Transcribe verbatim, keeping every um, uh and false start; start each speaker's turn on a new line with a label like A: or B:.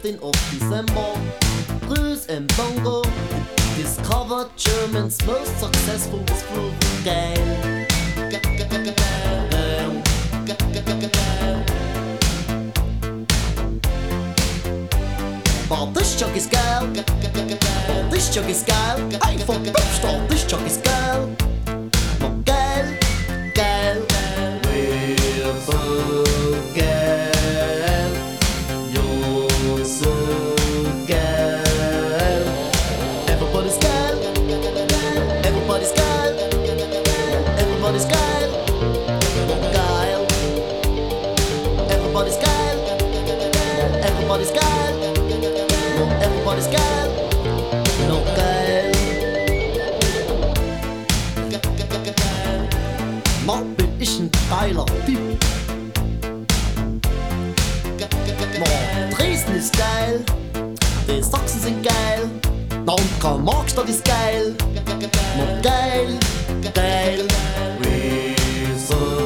A: fifteenth of December. Cruise in Bongo, discovered German's most successful flow. Geil. Maar Discjockey is geil. Maar Discjockey is geil. Einfach Popstar, Discjockey is geil. Maar geil, geil. Weer zo geil. You're so geil. Everybody's geil. Everybody's geil. Everybody's geil. Geil. Everybody's geil. Everybody's geil. Everybody's geil. No geil. Maar bin ich ein geiler Typ. Maar Dresden ist geil. Die Sachsen sind geil. Na und Karl Marxstadt ist geil. Maar geil, geil. Wir sind